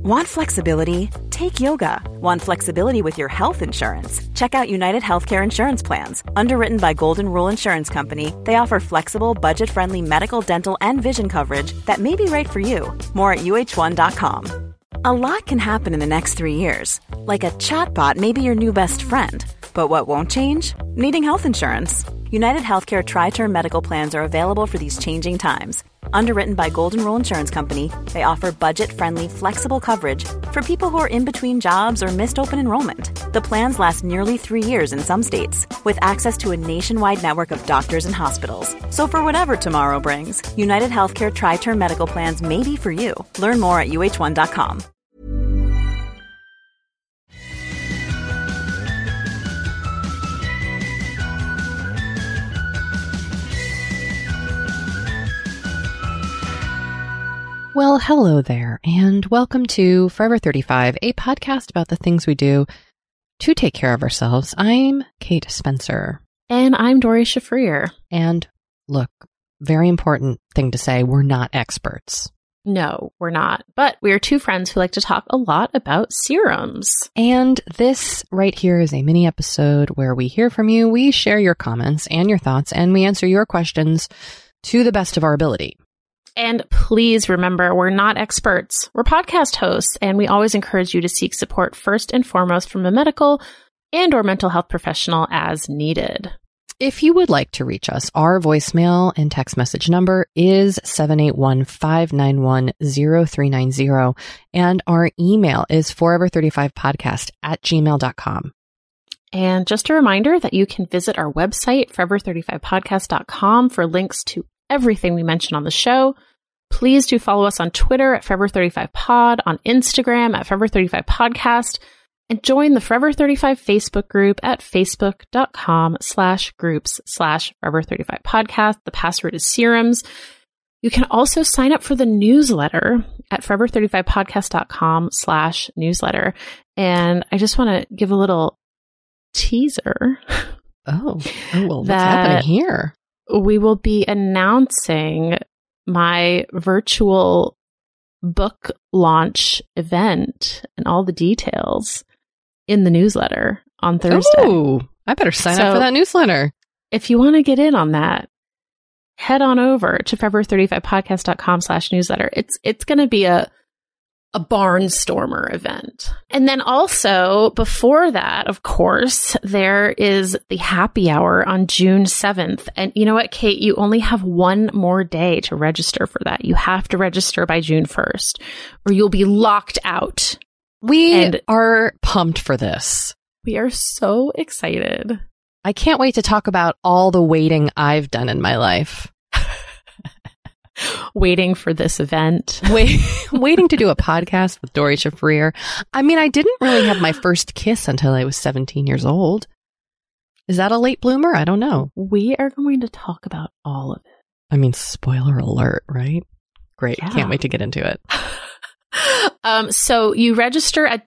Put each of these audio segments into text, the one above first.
Want flexibility? Take yoga. Want flexibility with your health insurance? Check out United Healthcare Insurance Plans. Underwritten by Golden Rule Insurance Company, they offer flexible, budget-friendly medical, dental, and vision coverage that may be right for you. More at uh1.com. A lot can happen in the next 3 years. Like a chatbot may be your new best friend. But what won't change? Needing health insurance. United Healthcare Tri-Term Medical Plans are available for these changing times. Underwritten by Golden Rule Insurance Company, they offer budget-friendly, flexible coverage for people who are in between jobs or missed open enrollment. The plans last nearly 3 years in some states, with access to a nationwide network of doctors and hospitals. So for whatever tomorrow brings, United Healthcare Tri-Term Medical Plans may be for you. Learn more at uh1.com. Well, hello there, and welcome to Forever 35, a podcast about the things we do to take care of ourselves. I'm Kate Spencer. And I'm Dory Shafrir. And look, very important thing to say, we're not experts. No, we're not. But we are two friends who like to talk a lot about serums. And this right here is a mini episode where we hear from you, we share your comments and your thoughts, and we answer your questions to the best of our ability. And please remember, we're not experts. We're podcast hosts, and we always encourage you to seek support first and foremost from a medical and or mental health professional as needed. If you would like to reach us, our voicemail and text message number is 781-591-0390, and our email is forever35podcast@gmail.com. And just a reminder that you can visit our website, forever35podcast.com, for links to everything we mentioned on the show. Please do follow us on Twitter at Forever35Pod, on Instagram at Forever35Podcast, and join the Forever 35 Facebook group at facebook.com/groups/Forever35Podcast. The password is serums. You can also sign up for the newsletter at Forever35Podcast.com/newsletter. And I just want to give a little teaser. Oh, well, what's happening here? We will be announcing my virtual book launch event and all the details in the newsletter on Thursday. Oh, I better sign up for that newsletter. If you want to get in on that, head on over to forever35podcast.com/newsletter. It's going to be a barnstormer event. And then also before that, of course, there is the happy hour on June 7th. And you know what, Kate, you only have one more day to register for that. You have to register by June 1st or you'll be locked out. We are pumped for this. We are so excited. I can't wait to talk about all the waiting I've done in my life. Waiting for this event. Waiting to do a podcast with Dory Shafrir. I mean, I didn't really have my first kiss until I was 17 years old. Is that a late bloomer? I don't know. We are going to talk about all of it. I mean, spoiler alert, right? Great. Yeah. Can't wait to get into it. So you register at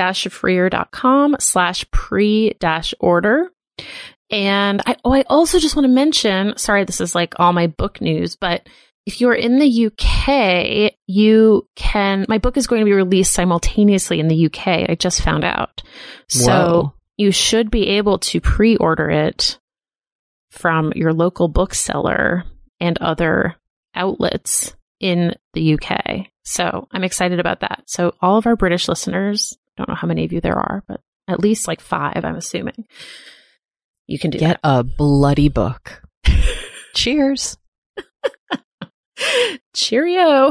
dory-shafrir.com/pre-order. And I also just want to mention, sorry, this is like all my book news, but if you're in the UK, my book is going to be released simultaneously in the UK. I just found out. So Whoa. You should be able to pre-order it from your local bookseller and other outlets in the UK. So I'm excited about that. So all of our British listeners, I don't know how many of you there are, but at least like 5, I'm assuming. You can get a bloody book. Cheers. Cheerio.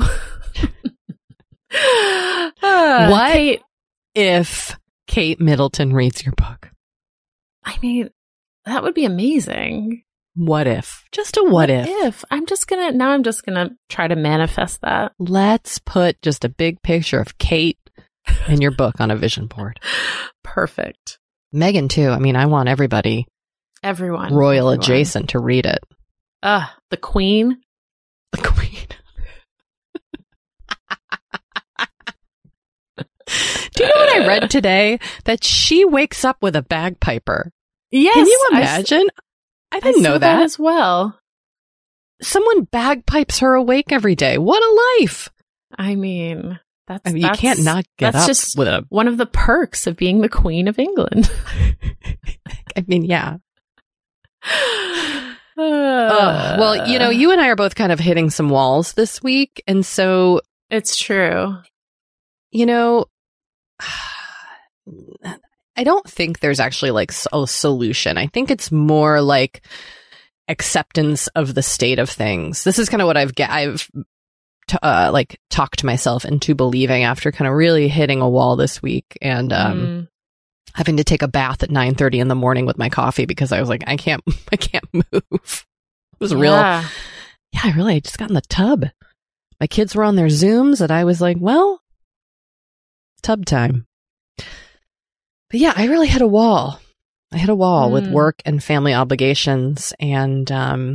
What Kate, if Kate Middleton reads your book? I mean, that would be amazing. What if? Just a what if. I'm just going to try to manifest that. Let's put just a big picture of Kate and your book on a vision board. Perfect. Megan too. I mean, I want everyone royal adjacent to read it. The Queen. The Queen. Do you know what I read today? That she wakes up with a bagpiper. Yes. Can you imagine? I didn't know that as well. Someone bagpipes her awake every day. What a life. I mean, That's, I mean, you can't not get up just with a... one of the perks of being the Queen of England. I mean, yeah. Well, you know, you and I are both kind of hitting some walls this week. And so... It's true. You know, I don't think there's actually like a solution. I think it's more like acceptance of the state of things. This is kind of what I've like talked myself into believing after kind of really hitting a wall this week and having to take a bath at 9:30 in the morning with my coffee because I was like, I can't move. It was real. Yeah, I just got in the tub. My kids were on their Zooms and I was like, well, tub time. But yeah, I really hit a wall. I hit a wall with work and family obligations. And,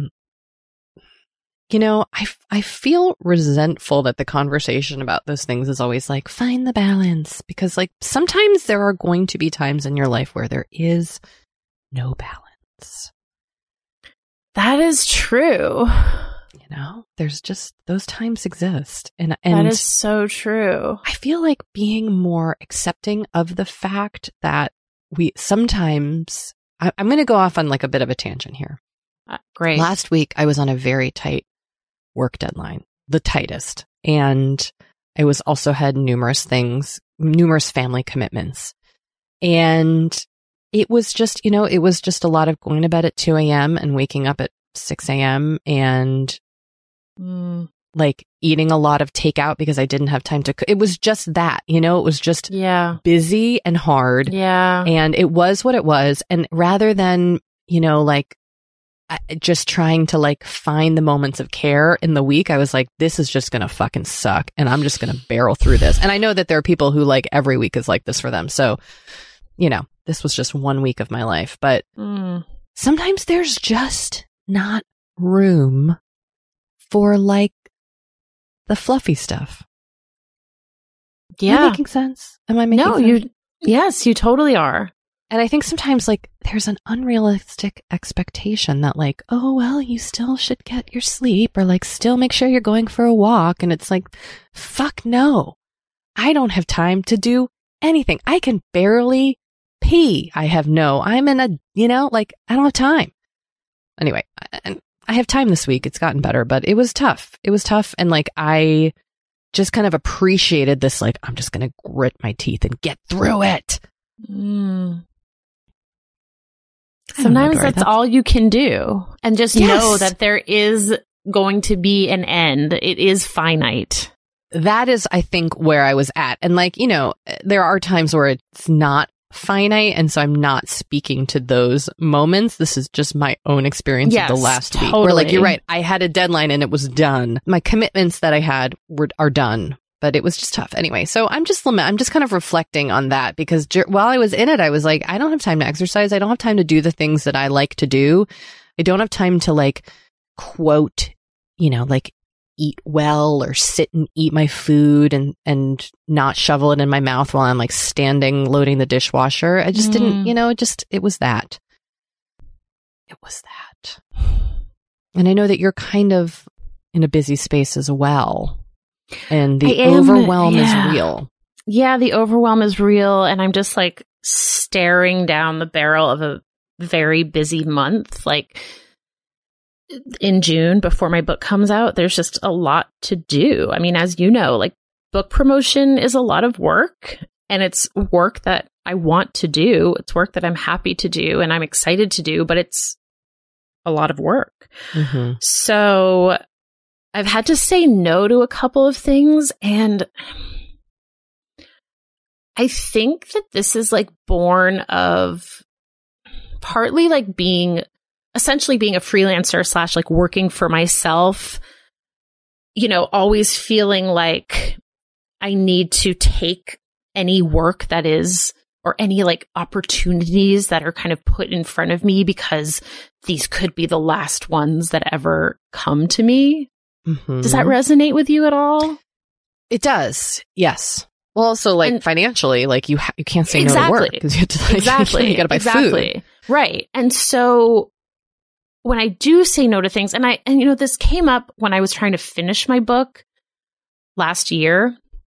you know, I feel resentful that the conversation about those things is always like, find the balance. Because like sometimes there are going to be times in your life where there is no balance. That is true. You know, there's just those times exist. And that is so true. I feel like being more accepting of the fact that we sometimes, I'm going to go off on like a bit of a tangent here. Great. Last week, I was on a very tight work deadline, the tightest. And I was also had numerous family commitments. And it was just, you know, it was just a lot of going to bed at 2 a.m. and waking up at 6 a.m. and like eating a lot of takeout because I didn't have time to cook. It was just that, you know, it was just busy and hard. Yeah. And it was what it was. And rather than, you know, like just trying to like find the moments of care in the week, I was like, this is just going to fucking suck. And I'm just going to barrel through this. And I know that there are people who like every week is like this for them. So, you know, this was just 1 week of my life. But sometimes there's just not room for like the fluffy stuff. Yeah. Am I making sense? Am I making sense? Yes, you totally are. And I think sometimes like there's an unrealistic expectation that like, oh, well, you still should get your sleep or like still make sure you're going for a walk. And it's like, fuck no, I don't have time to do anything. I can barely pee. I'm in a, you know, like I don't have time. Anyway, and I have time this week. It's gotten better, but it was tough. It was tough. And like, I just kind of appreciated this, like, I'm just going to grit my teeth and get through it. Sometimes that's all you can do. And just know that there is going to be an end. It is finite. That is, I think, where I was at. And like, you know, there are times where it's not finite. And so I'm not speaking to those moments. This is just my own experience of the last week. Where like, you're right. I had a deadline and it was done. My commitments that I had are done. But it was just tough. Anyway, so I'm just kind of reflecting on that because while I was in it, I was like, I don't have time to exercise. I don't have time to do the things that I like to do. I don't have time to like quote, you know, like eat well or sit and eat my food and not shovel it in my mouth while I'm like standing loading the dishwasher. I just didn't, you know, it was that. It was that. And I know that you're kind of in a busy space as well. And the overwhelm is real. Yeah, the overwhelm is real. And I'm just like staring down the barrel of a very busy month. Like in June, before my book comes out, there's just a lot to do. I mean, as you know, like book promotion is a lot of work. And it's work that I want to do. It's work that I'm happy to do and I'm excited to do, but it's a lot of work. Mm-hmm. So I've had to say no to a couple of things, and I think that this is like born of partly like essentially being a freelancer / like working for myself, you know, always feeling like I need to take any work that is, or any like opportunities that are kind of put in front of me because these could be the last ones that ever come to me. Mm-hmm. Does that resonate with you at all? It does. Yes. Well, also like financially, like you can't say no to work because you have to like, you got to buy food. Right. And so when I do say no to things, and you know, this came up when I was trying to finish my book last year,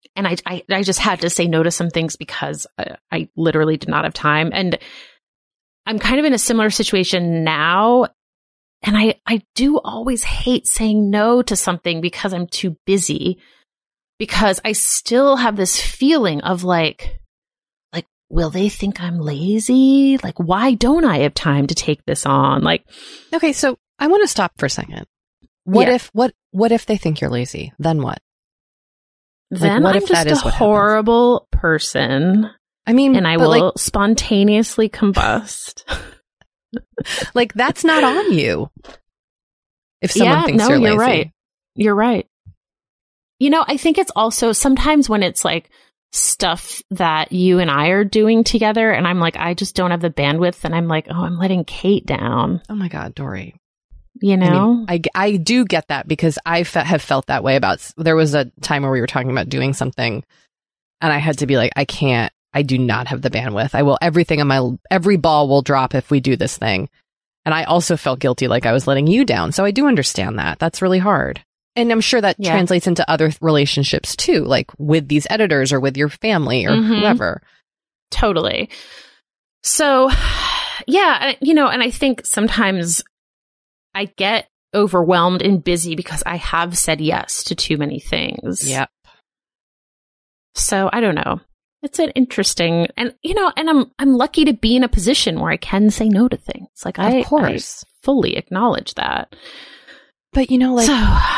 And I just had to say no to some things because I literally did not have time. And I'm kind of in a similar situation now. And I do always hate saying no to something because I'm too busy, because I still have this feeling of like, will they think I'm lazy? Like, why don't I have time to take this on? Like, okay, so I want to stop for a second. What if they think you're lazy? Then what? Then what I'm if just that is a horrible person. I mean, and I will spontaneously combust. Like, that's not on you. If someone thinks you're lazy. Right. You're right. You know, I think it's also sometimes when it's like stuff that you and I are doing together and I'm like, I just don't have the bandwidth, and I'm like, oh, I'm letting Kate down. Oh my God, Dory. You know? I mean, I do get that, because I have felt that way about, there was a time where we were talking about doing something and I had to be like, I do not have the bandwidth. Every ball will drop if we do this thing. And I also felt guilty, like I was letting you down. So I do understand that. That's really hard. And I'm sure that translates into other relationships too, like with these editors or with your family or whoever. Totally. So, yeah, you know, and I think sometimes I get overwhelmed and busy because I have said yes to too many things. Yep. So I don't know. It's an interesting, and you know, and I'm lucky to be in a position where I can say no to things. Like I fully acknowledge that. But you know, like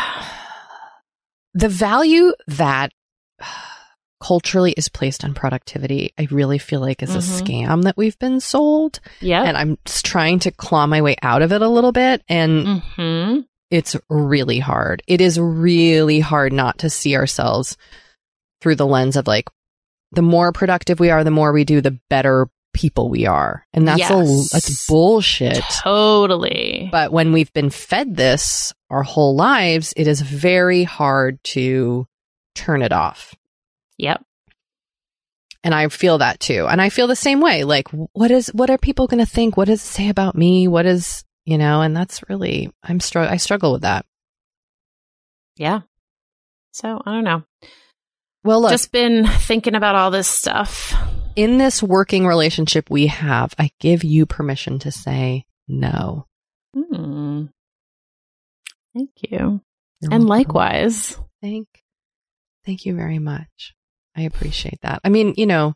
the value that culturally is placed on productivity, I really feel like is a scam that we've been sold. Yeah. And I'm trying to claw my way out of it a little bit. And it's really hard. It is really hard not to see ourselves through the lens of like, the more productive we are, the more we do, the better people we are. And that's that's bullshit. Totally. But when we've been fed this our whole lives, it is very hard to turn it off. Yep. And I feel that too. And I feel the same way. Like, what are people going to think? What does it say about me? What is, you know, and that's really, I struggle with that. Yeah. So I don't know. Well, look, just been thinking about all this stuff. In this working relationship we have, I give you permission to say no. Thank you. And likewise. Thank you very much. I appreciate that. I mean, you know,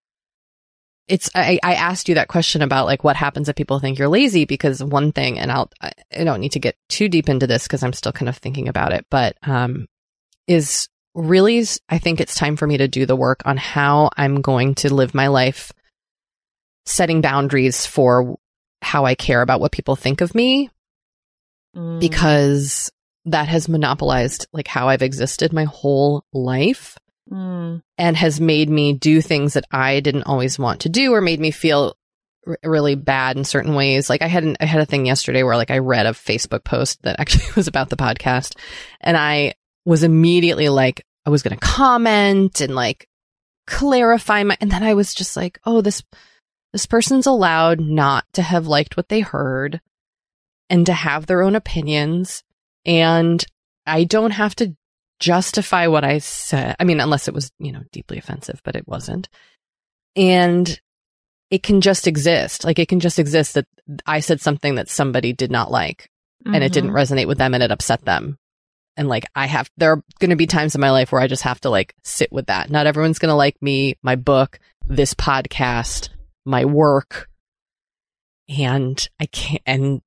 I asked you that question about like what happens if people think you're lazy, because one thing, and I don't need to get too deep into this because I'm still kind of thinking about it, but is really, I think it's time for me to do the work on how I'm going to live my life, setting boundaries for how I care about what people think of me, because that has monopolized like how I've existed my whole life and has made me do things that I didn't always want to do, or made me feel really bad in certain ways. Like I had a thing yesterday where like I read a Facebook post that actually was about the podcast, and I was immediately like, I was going to comment and like clarify and then I was just like, oh, this person's allowed not to have liked what they heard and to have their own opinions. And I don't have to justify what I said. I mean, unless it was, you know, deeply offensive, but it wasn't. And it can just exist. Like it can just exist that I said something that somebody did not like and it didn't resonate with them and it upset them. And like there are going to be times in my life where I just have to like sit with that. Not everyone's going to like me, my book, this podcast, my work. And I can't, and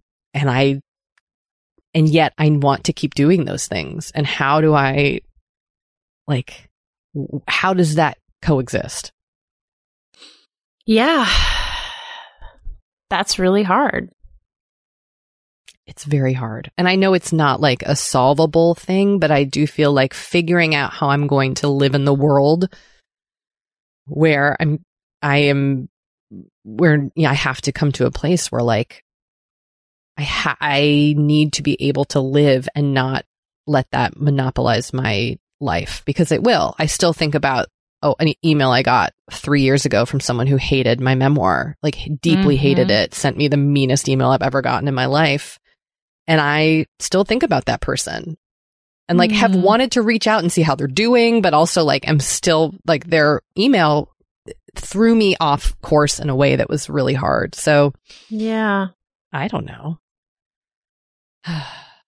yet I want to keep doing those things. And how do I, like, how does that coexist? Yeah. That's really hard. It's very hard. And I know it's not like a solvable thing, but I do feel like figuring out how I'm going to live in the world where I have to come to a place where like I need to be able to live and not let that monopolize my life, because it will. I still think about an email I got 3 years ago from someone who hated my memoir, like deeply hated it, sent me the meanest email I've ever gotten in my life. And I still think about that person. and like have wanted to reach out and see how they're doing, but also like I'm still like their email threw me off course in a way that was really hard. So yeah, I don't know. I'm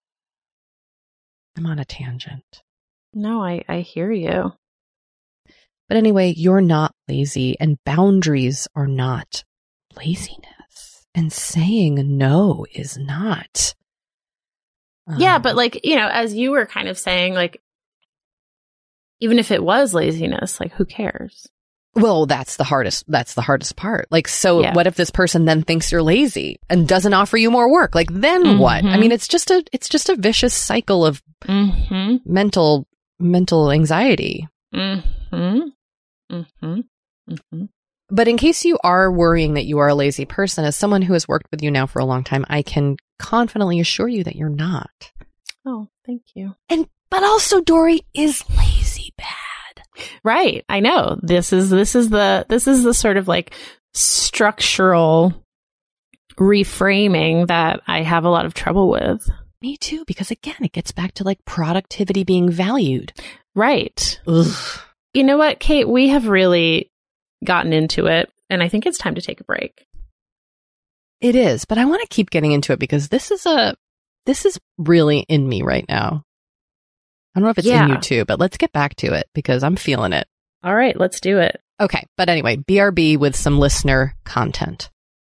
on a tangent. No, I hear you. But anyway, you're not lazy, and boundaries are not laziness, and saying no is not. Yeah, but like, you know, as you were kind of saying, like, even if it was laziness, like, who cares? Well, that's the hardest part. Like, so what if this person then thinks you're lazy and doesn't offer you more work? Like, then what? I mean, it's just a vicious cycle of mental anxiety. But in case you are worrying that you are a lazy person, as someone who has worked with you now for a long time, I can confidently assure you that you're not. Oh, thank you. But also, Doree, is lazy bad? Right. I know. This is the sort of like structural reframing that I have a lot of trouble with. Me too, because again, it gets back to like productivity being valued. Right. Ugh. You know what, Kate? We have really gotten into it, and I think it's time to take a break. It is, but I want to keep getting into it because this is really in me right now. I don't know if it's in you too, but let's get back to it because I'm feeling it. All right, let's do it. Okay, but anyway, BRB with some listener content.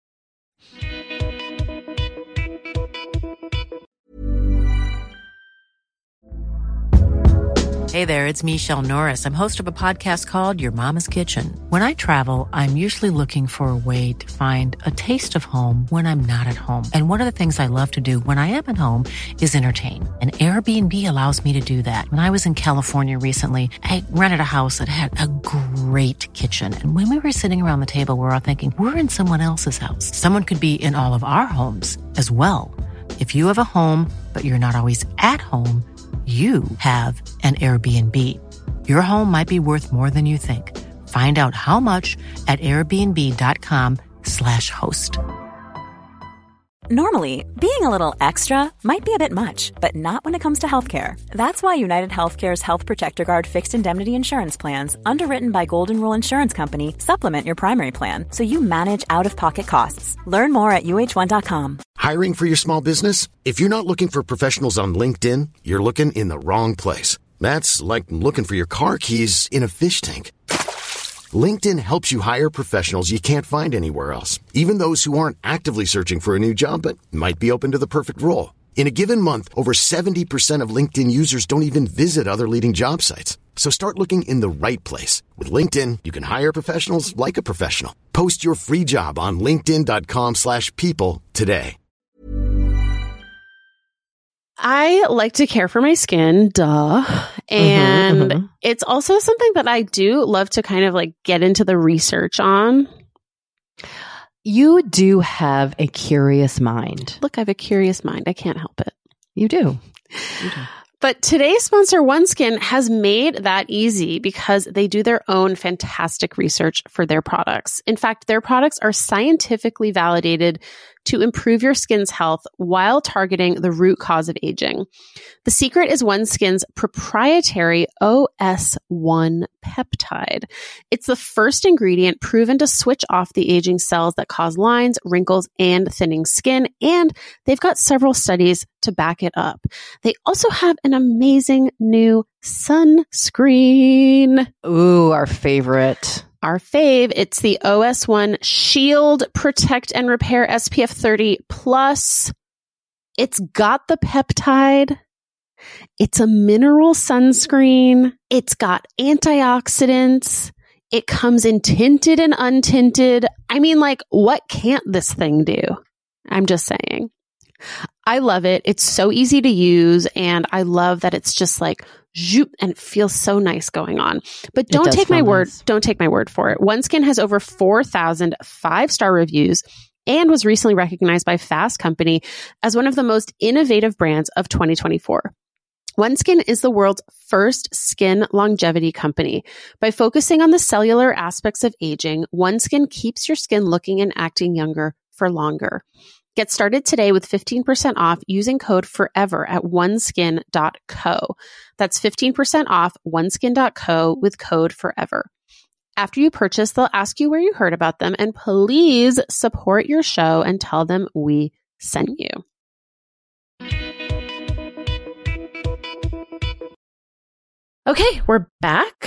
Hey there, it's Michelle Norris. I'm host of a podcast called Your Mama's Kitchen. When I travel, I'm usually looking for a way to find a taste of home when I'm not at home. And one of the things I love to do when I am at home is entertain. And Airbnb allows me to do that. When I was in California recently, I rented a house that had a great kitchen. And when we were sitting around the table, we're all thinking, we're in someone else's house. Someone could be in all of our homes as well. If you have a home, but you're not always at home, you have an Airbnb. Your home might be worth more than you think. Find out how much at airbnb.com/host. Normally, being a little extra might be a bit much, but not when it comes to healthcare. That's why United Healthcare's Health Protector Guard fixed indemnity insurance plans, underwritten by Golden Rule Insurance Company, supplement your primary plan so you manage out-of-pocket costs. Learn more at UH1.com. Hiring for your small business? If you're not looking for professionals on LinkedIn, you're looking in the wrong place. That's like looking for your car keys in a fish tank. LinkedIn helps you hire professionals you can't find anywhere else, even those who aren't actively searching for a new job but might be open to the perfect role. In a given month, over 70% of LinkedIn users don't even visit other leading job sites. So start looking in the right place. With LinkedIn, you can hire professionals like a professional. Post your free job on linkedin.com/people today. I like to care for my skin, and it's also something that I do love to kind of like get into the research on. You do have a curious mind. Look, I have a curious mind. I can't help it. You do. But today's sponsor, OneSkin, has made that easy because they do their own fantastic research for their products. In fact, their products are scientifically validated to improve your skin's health while targeting the root cause of aging. The secret is OneSkin's proprietary OS1 peptide. It's the first ingredient proven to switch off the aging cells that cause lines, wrinkles, and thinning skin, and they've got several studies to back it up. They also have an amazing new sunscreen. Ooh, our favorite. Our fave. It's the OS1 Shield Protect and Repair SPF 30 Plus. It's got the peptide. It's a mineral sunscreen. It's got antioxidants. It comes in tinted and untinted. I mean, like, what can't this thing do? I'm just saying. I love it. It's so easy to use, and I love that it's just like zoop, and it feels so nice going on. But don't take my word. Don't take my word for it. OneSkin has over 4,000 5-star reviews and was recently recognized by Fast Company as one of the most innovative brands of 2024. OneSkin is the world's first skin longevity company. By focusing on the cellular aspects of aging, OneSkin keeps your skin looking and acting younger for longer. Get started today with 15% off using code FOREVER at oneskin.co. That's 15% off oneskin.co with code FOREVER. After you purchase, they'll ask you where you heard about them, and please support your show and tell them we sent you. Okay, we're back.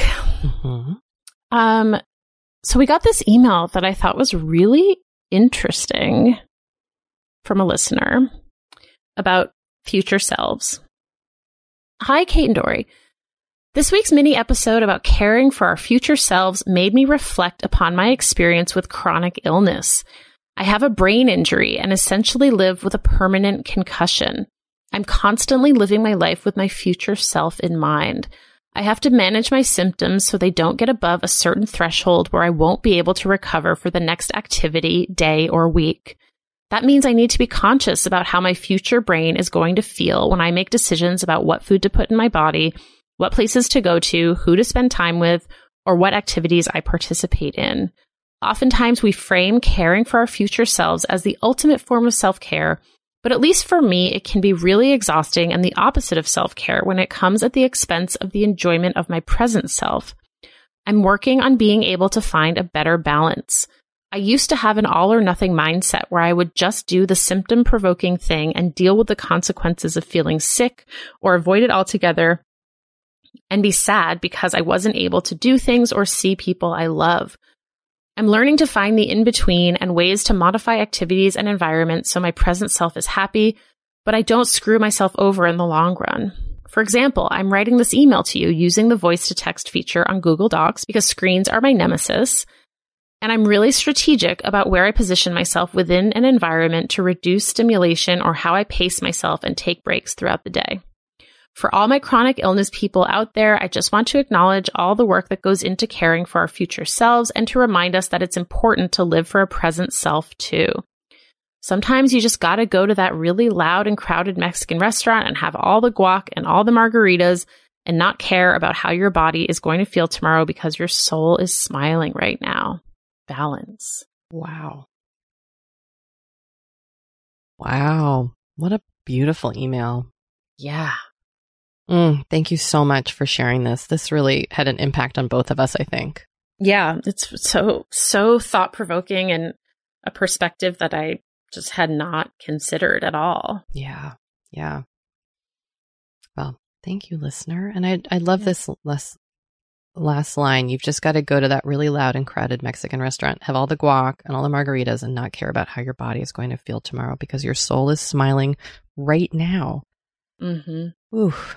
Mm-hmm. So we got this email that I thought was really interesting from a listener about future selves. Hi, Kate and Doree. This week's mini episode about caring for our future selves made me reflect upon my experience with chronic illness. I have a brain injury and essentially live with a permanent concussion. I'm constantly living my life with my future self in mind. I have to manage my symptoms so they don't get above a certain threshold where I won't be able to recover for the next activity, day, or week. That means I need to be conscious about how my future brain is going to feel when I make decisions about what food to put in my body, what places to go to, who to spend time with, or what activities I participate in. Oftentimes, we frame caring for our future selves as the ultimate form of self-care, but at least for me, it can be really exhausting and the opposite of self-care when it comes at the expense of the enjoyment of my present self. I'm working on being able to find a better balance. I used to have an all-or-nothing mindset where I would just do the symptom-provoking thing and deal with the consequences of feeling sick or avoid it altogether and be sad because I wasn't able to do things or see people I love. I'm learning to find the in-between and ways to modify activities and environments so my present self is happy, but I don't screw myself over in the long run. For example, I'm writing this email to you using the voice-to-text feature on Google Docs because screens are my nemesis, and I'm really strategic about where I position myself within an environment to reduce stimulation or how I pace myself and take breaks throughout the day. For all my chronic illness people out there, I just want to acknowledge all the work that goes into caring for our future selves and to remind us that it's important to live for a present self too. Sometimes you just gotta go to that really loud and crowded Mexican restaurant and have all the guac and all the margaritas and not care about how your body is going to feel tomorrow because your soul is smiling right now. Balance. Wow. Wow. What a beautiful email. Yeah. Thank you so much for sharing this. This really had an impact on both of us, I think. Yeah, it's so thought-provoking and a perspective that I just had not considered at all. Yeah. Yeah. Well, thank you, listener. And I love this last line. You've just got to go to that really loud and crowded Mexican restaurant, have all the guac and all the margaritas and not care about how your body is going to feel tomorrow because your soul is smiling right now. Mm-hmm. Oof.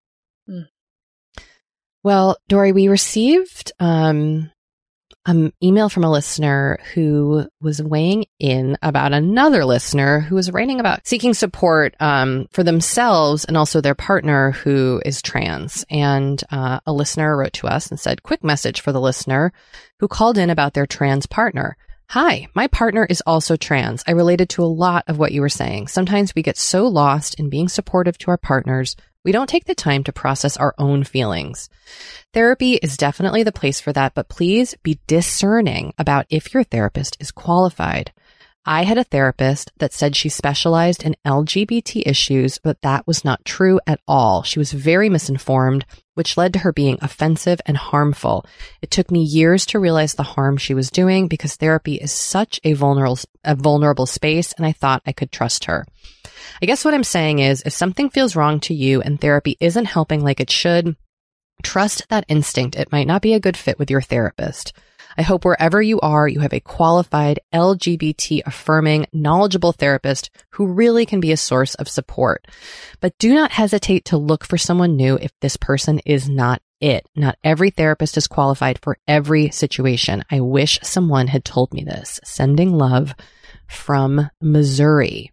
Well, Doree, we received an email from a listener who was weighing in about another listener who was writing about seeking support for themselves and also their partner who is trans. And a listener wrote to us and said, quick message for the listener who called in about their trans partner. Hi, my partner is also trans. I related to a lot of what you were saying. Sometimes we get so lost in being supportive to our partners, we don't take the time to process our own feelings. Therapy is definitely the place for that, but please be discerning about if your therapist is qualified. I had a therapist that said she specialized in LGBT issues, but that was not true at all. She was very misinformed, which led to her being offensive and harmful. It took me years to realize the harm she was doing because therapy is such a vulnerable space, and I thought I could trust her. I guess what I'm saying is, if something feels wrong to you and therapy isn't helping like it should, trust that instinct. It might not be a good fit with your therapist. I hope wherever you are, you have a qualified, LGBT-affirming, knowledgeable therapist who really can be a source of support. But do not hesitate to look for someone new if this person is not it. Not every therapist is qualified for every situation. I wish someone had told me this. Sending love from Missouri.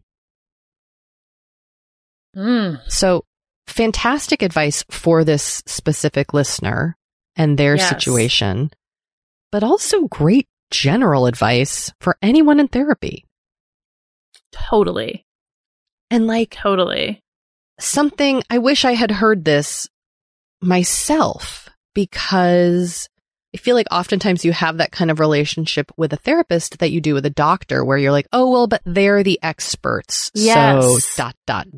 So fantastic advice for this specific listener and their situation, but also great general advice for anyone in therapy. Totally. And totally. Something, I wish I had heard this myself, because I feel like oftentimes you have that kind of relationship with a therapist that you do with a doctor where you're like, oh, well, but they're the experts. Yes. So ...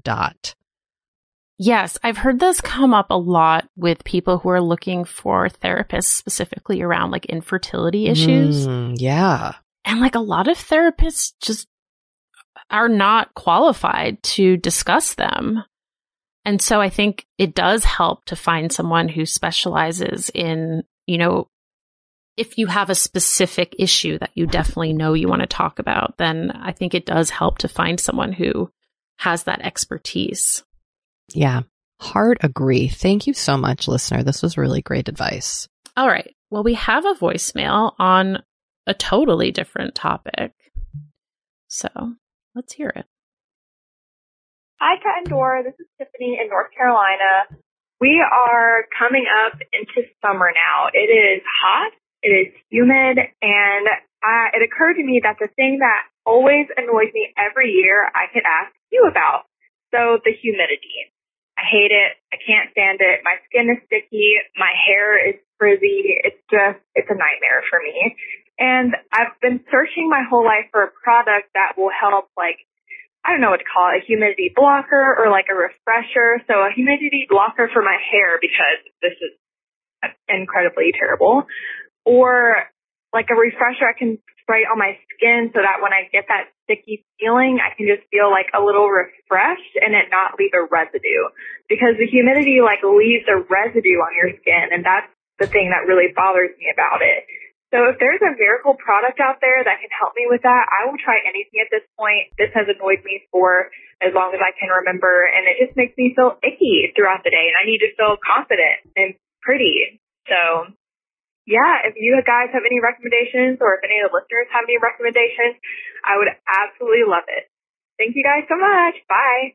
Yes, I've heard this come up a lot with people who are looking for therapists specifically around like infertility issues. Yeah. And like a lot of therapists just are not qualified to discuss them. And so I think it does help to find someone who specializes in, you know, if you have a specific issue that you definitely know you want to talk about, then I think it does help to find someone who has that expertise. Yeah. Hard agree. Thank you so much, listener. This was really great advice. All right. Well, we have a voicemail on a totally different topic. So let's hear it. Hi, Kat and Dora. This is Tiffany in North Carolina. We are coming up into summer now. It is hot, it is humid, and it occurred to me that the thing that always annoys me every year I could ask you about. So the humidity. I hate it. I can't stand it. My skin is sticky. My hair is frizzy. It's a nightmare for me. And I've been searching my whole life for a product that will help, like, I don't know what to call it, a humidity blocker or like a refresher. So a humidity blocker for my hair because this is incredibly terrible. Or like a refresher I can spray on my skin so that when I get that sticky feeling, I can just feel like a little refreshed and it not leave a residue. Because the humidity like leaves a residue on your skin, and that's the thing that really bothers me about it. So if there's a miracle product out there that can help me with that, I will try anything at this point. This has annoyed me for as long as I can remember, and it just makes me feel icky throughout the day, and I need to feel confident and pretty. So, yeah, if you guys have any recommendations or if any of the listeners have any recommendations, I would absolutely love it. Thank you guys so much. Bye.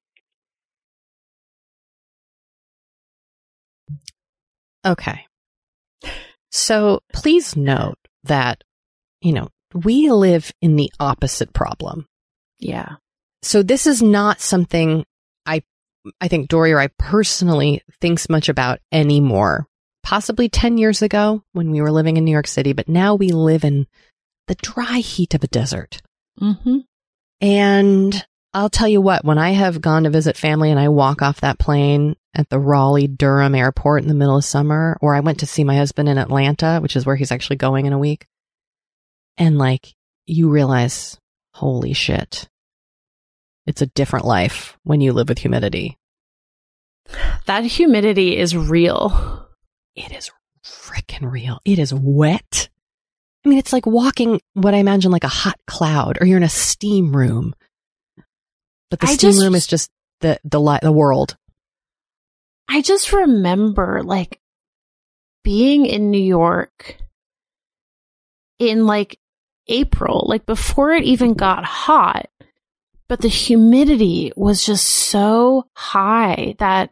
Okay. So please note that, you know, we live in the opposite problem. Yeah. So this is not something I think Dory or I personally thinks much about anymore. Possibly 10 years ago when we were living in New York City, but now we live in the dry heat of a desert. Mm-hmm. And I'll tell you what, when I have gone to visit family and I walk off that plane at the Raleigh-Durham airport in the middle of summer, or I went to see my husband in Atlanta, which is where he's actually going in a week. And like, you realize, holy shit, it's a different life when you live with humidity. That humidity is real. It is freaking real. It is wet. I mean, it's like walking what I imagine like a hot cloud, or you're in a steam room. But the steam room is just the world. I just remember like being in New York in like April, like before it even got hot, but the humidity was just so high that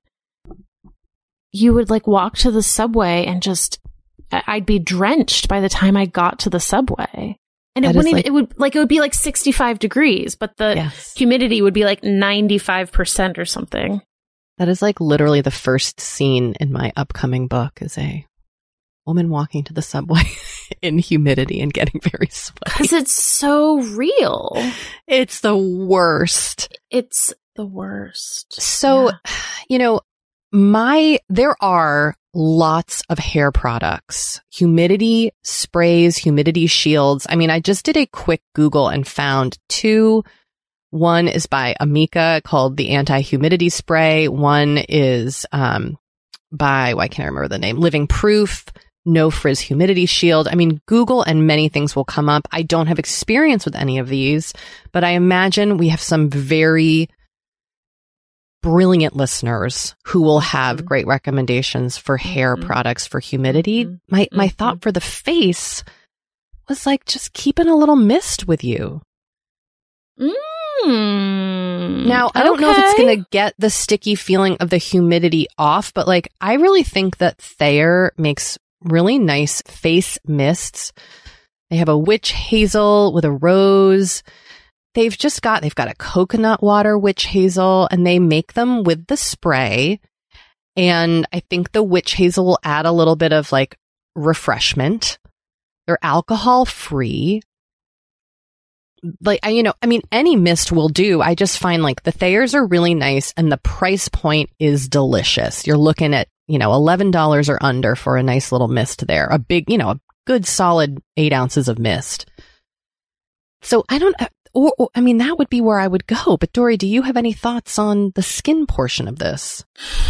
you would like walk to the subway and just, I'd be drenched by the time I got to the subway. And it wouldn't even, it would be like 65 degrees, but the humidity would be like 95% or something. That is like literally the first scene in my upcoming book is a woman walking to the subway in humidity and getting very sweaty. Because it's so real. It's the worst. It's the worst. So, you know, there are lots of hair products, humidity sprays, humidity shields. I mean, I just did a quick Google and found two. One is by Amika called the Anti-Humidity Spray. One is by, I can't remember the name, Living Proof, No Frizz Humidity Shield. I mean, Google and many things will come up. I don't have experience with any of these, but I imagine we have some very brilliant listeners who will have great recommendations for hair products for humidity. My thought for the face was like, just keeping a little mist with you. Now, I don't know if it's going to get the sticky feeling of the humidity off, but like, I really think that Thayer makes really nice face mists. They have a witch hazel with a rose. They've got a coconut water witch hazel, and they make them with the spray. And I think the witch hazel will add a little bit of like refreshment. They're alcohol free. Like, any mist will do. I just find like the Thayers are really nice and the price point is delicious. You're looking at, $11 or under for a nice little mist there. A big, a good solid 8 ounces of mist. So that would be where I would go. But Doree, do you have any thoughts on the skin portion of this?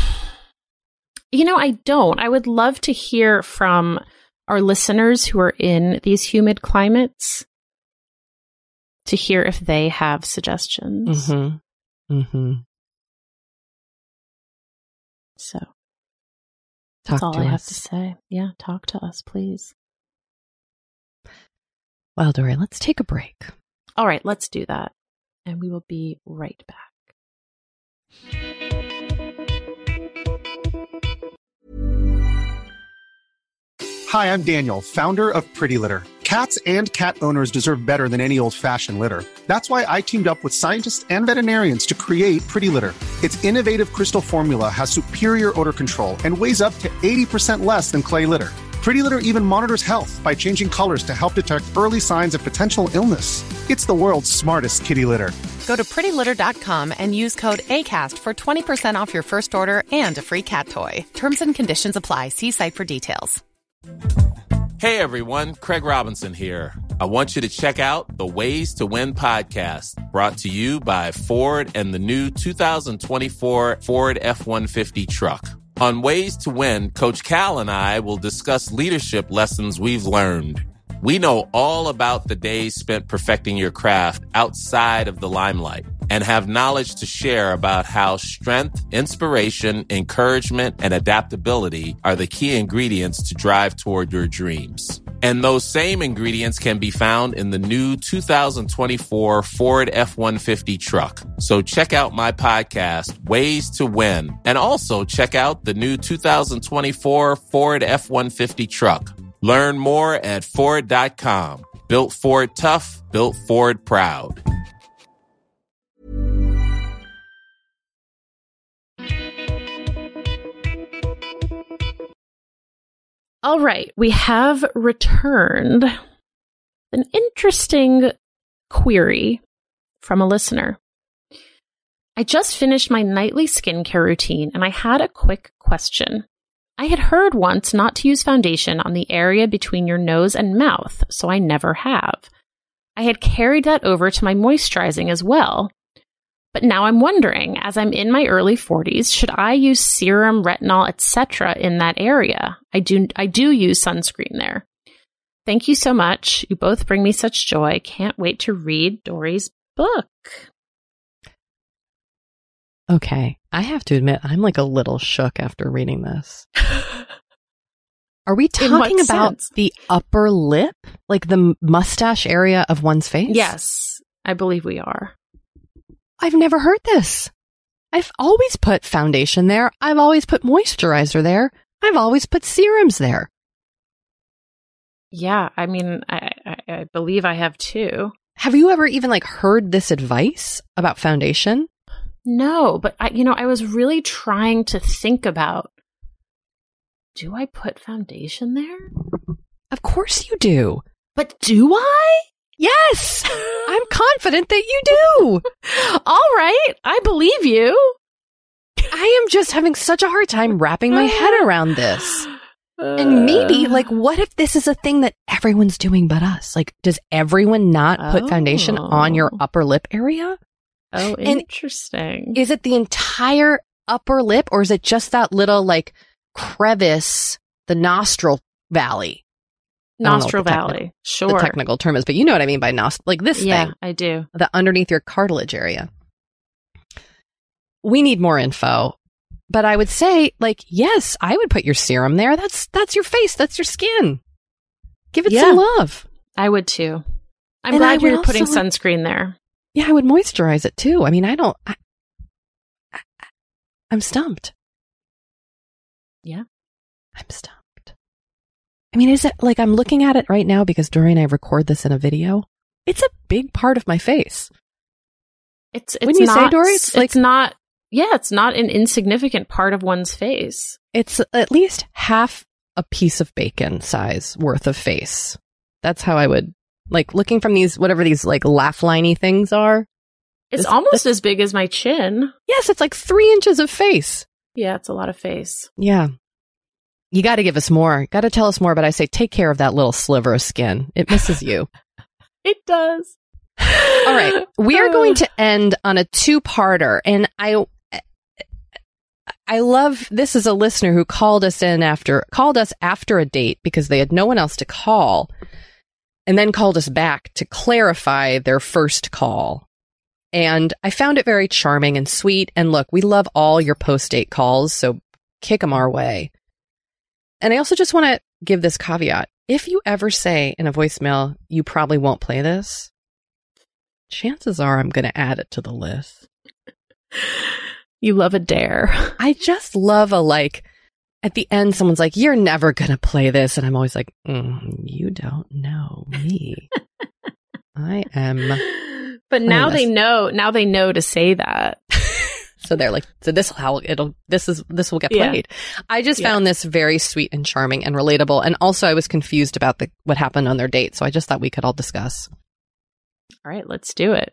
I don't. I would love to hear from our listeners who are in these humid climates to hear if they have suggestions. Mm-hmm. Mm-hmm. So that's all I have to say. Yeah, talk to us, please. Well, Doree, let's take a break. All right, let's do that. And we will be right back. Hi, I'm Daniel, founder of Pretty Litter. Cats and cat owners deserve better than any old-fashioned litter. That's why I teamed up with scientists and veterinarians to create Pretty Litter. Its innovative crystal formula has superior odor control and weighs up to 80% less than clay litter. Pretty Litter even monitors health by changing colors to help detect early signs of potential illness. It's the world's smartest kitty litter. Go to prettylitter.com and use code ACAST for 20% off your first order and a free cat toy. Terms and conditions apply. See site for details. Hey everyone, Craig Robinson here. I want you to check out the Ways to Win podcast, brought to you by Ford and the new 2024 Ford F-150 truck. On Ways to Win, Coach Cal and I will discuss leadership lessons we've learned. We know all about the days spent perfecting your craft outside of the limelight and have knowledge to share about how strength, inspiration, encouragement, and adaptability are the key ingredients to drive toward your dreams. And those same ingredients can be found in the new 2024 Ford F-150 truck. So check out my podcast, Ways to Win, and also check out the new 2024 Ford F-150 truck. Learn more at Ford.com. Built Ford tough, built Ford proud. All right, we have returned an interesting query from a listener. I just finished my nightly skincare routine and I had a quick question. I had heard once not to use foundation on the area between your nose and mouth, so I never have. I had carried that over to my moisturizing as well. But now I'm wondering, as I'm in my early 40s, should I use serum, retinol, etc. in that area? I do use sunscreen there. Thank you so much. You both bring me such joy. Can't wait to read Doree's book. Okay, I have to admit, I'm like a little shook after reading this. Are we talking about the upper lip? Like the mustache area of one's face? Yes, I believe we are. I've never heard this. I've always put foundation there. I've always put moisturizer there. I've always put serums there. Yeah, I mean, I believe I have too. Have you ever even heard this advice about foundation? No, but I was really trying to think about, do I put foundation there? Of course you do. But do I? Yes! I'm confident that you do. All right, I believe you. I am just having such a hard time wrapping my head around this. And maybe, what if this is a thing that everyone's doing but us? Does everyone not put foundation on your upper lip area? Oh, interesting. And is it the entire upper lip, or is it just that little, crevice, the nostril valley? Nostril valley, sure. The technical term is, but you know what I mean by nostril, this thing. Yeah, I do. The underneath your cartilage area. We need more info, but I would say, yes, I would put your serum there. That's your face. That's your skin. Give it some love. I would too. I'm glad you're putting sunscreen there. Yeah, I would moisturize it too. I mean, I'm stumped. Yeah. I'm stumped. I mean, is it I'm looking at it right now because Doree and I record this in a video? It's a big part of my face. It's Wouldn't you say, Doree? It's not. Yeah, it's not an insignificant part of one's face. It's at least half a piece of bacon size worth of face. That's how I would, like, looking from these, whatever these, like, laugh liney things are. It's almost as big as my chin. Yes, it's like 3 inches of face. Yeah, it's a lot of face. Yeah. You got to give us more. Got to tell us more, but I say take care of that little sliver of skin. It misses you. It does. All right. We are going to end on a 2-parter. And I love, this is a listener who called us after a date because they had no one else to call, and then called us back to clarify their first call. And I found it very charming and sweet. And look, we love all your post-date calls, so kick them our way. And I also just want to give this caveat. If you ever say in a voicemail, you probably won't play this, chances are I'm going to add it to the list. You love a dare. I just love a, like, at the end, someone's like, you're never going to play this. And I'm always like, you don't know me. I am. But now they know to say that. So they're like, so this will get played. Yeah. I just found this very sweet and charming and relatable. And also I was confused about what happened on their date. So I just thought we could all discuss. All right, let's do it.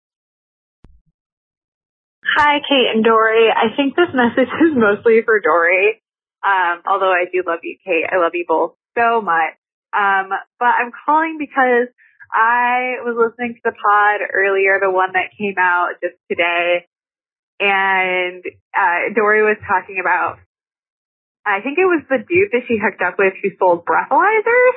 Hi, Kate and Dory. I think this message is mostly for Dory. Although I do love you, Kate. I love you both so much. But I'm calling because I was listening to the pod earlier, the one that came out just today. And Dory was talking about, I think it was the dude that she hooked up with who sold breathalyzers.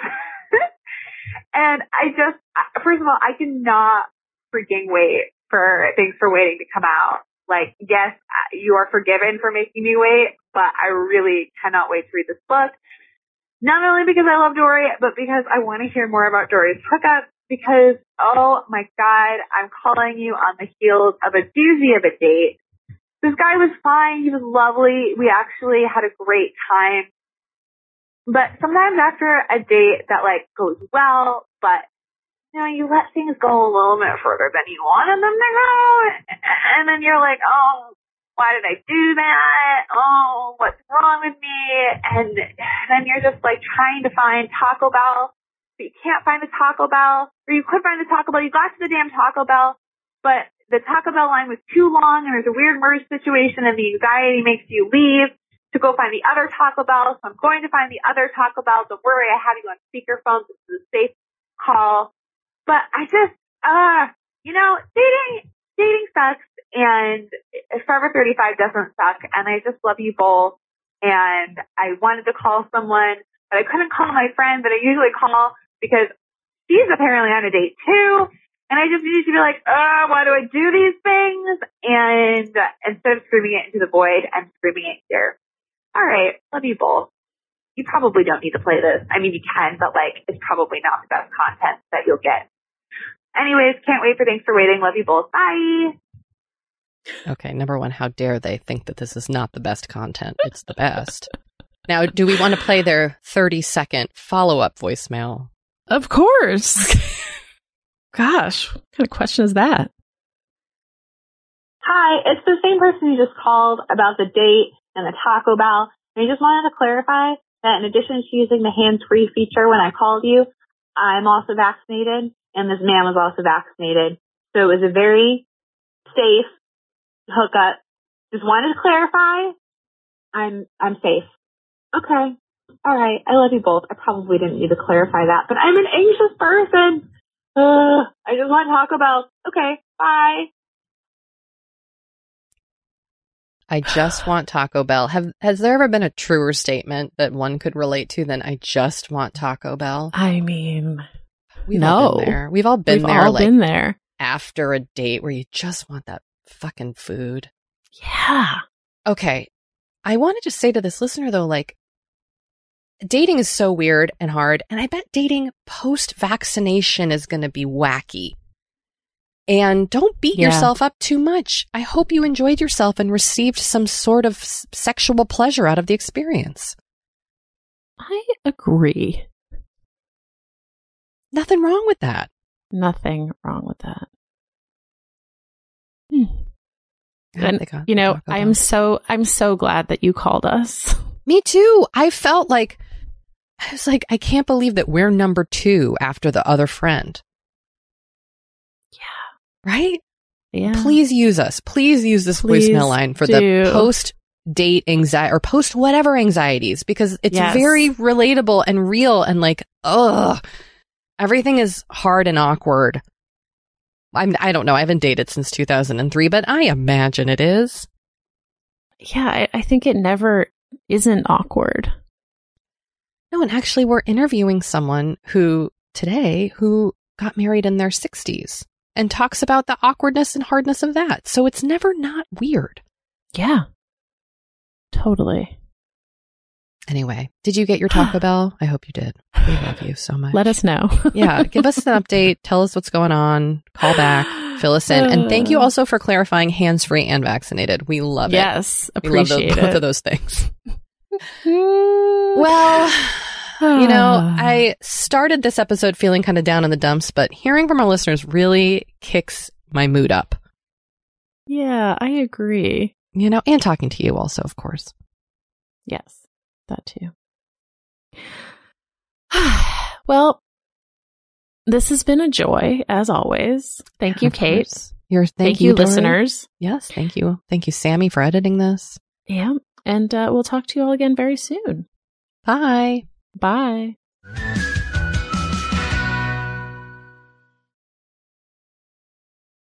And first of all, I cannot freaking wait for Thanks for Waiting to come out. Like, yes, you are forgiven for making me wait, but I really cannot wait to read this book. Not only because I love Dory, but because I want to hear more about Dory's hookup. Because, oh my God, I'm calling you on the heels of a doozy of a date. This guy was fine. He was lovely. We actually had a great time. But sometimes after a date that, like, goes well, but, you know, you let things go a little bit further than you wanted them to go. And then you're like, oh, why did I do that? Oh, what's wrong with me? And then you're just, like, trying to find Taco Bell. But you can't find the Taco Bell. Or you could find the Taco Bell. You got to the damn Taco Bell. But the Taco Bell line was too long, and there's a weird merge situation, and the anxiety makes you leave to go find the other Taco Bell. So I'm going to find the other Taco Bell. Don't worry, I have you on speakerphone. This is a safe call. But I just, you know, dating sucks, and Forever 35 doesn't suck, and I just love you both. And I wanted to call someone, but I couldn't call my friend that I usually call because she's apparently on a date too. And I just need to be like, why do I do these things? And instead of screaming it into the void, I'm screaming it here. All right, love you both. You probably don't need to play this. I mean, you can, but, like, it's probably not the best content that you'll get. Anyways, can't wait for Thanks for Waiting. Love you both. Bye. Okay, number one, how dare they think that this is not the best content? It's the best. Now, do we want to play their 30-second follow-up voicemail? Of course. Gosh, what kind of question is that? Hi, it's the same person who just called about the date and the Taco Bell. And I just wanted to clarify that in addition to using the hands-free feature when I called you, I'm also vaccinated, and this man was also vaccinated. So it was a very safe hookup. Just wanted to clarify. I'm safe. Okay. All right. I love you both. I probably didn't need to clarify that, but I'm an anxious person. I just want Taco Bell. Okay, bye. I just want Taco Bell. Has there ever been a truer statement that one could relate to than I just want Taco Bell? I mean, we've all been there. We've all been there. After a date where you just want that fucking food. Yeah. Okay. I want to just say to this listener, though, like, dating is so weird and hard, and I bet dating post-vaccination is going to be wacky. And don't beat yourself up too much. I hope you enjoyed yourself and received some sort of sexual pleasure out of the experience. I agree. Nothing wrong with that. Nothing wrong with that. And, you know, I'm so glad that you called us. Me too. I felt like I was like, I can't believe that we're number 2 after the other friend. Yeah. Right? Yeah. Please use us. Please use this voicemail line for the post-date anxiety or post-whatever anxieties, because it's very relatable and real and like, everything is hard and awkward. I don't know. I haven't dated since 2003, but I imagine it is. Yeah, I think it never isn't awkward. No, and actually we're interviewing someone who got married in their 60s and talks about the awkwardness and hardness of that. So it's never not weird. Yeah, totally. Anyway, did you get your Taco Bell? I hope you did. We love you so much. Let us know. Yeah, give us an update. Tell us what's going on. Call back. Fill us in. And thank you also for clarifying hands-free and vaccinated. We love it. Yes, appreciate both of those things. Well, I started this episode feeling kind of down in the dumps, but hearing from our listeners really kicks my mood up. Yeah, I agree. And talking to you also, of course. Yes, that too. Well, this has been a joy, as always. Thank you, Kate. Thank you, listeners. Yes, thank you. Thank you, Sammy, for editing this. Yeah, and we'll talk to you all again very soon. Bye. Bye.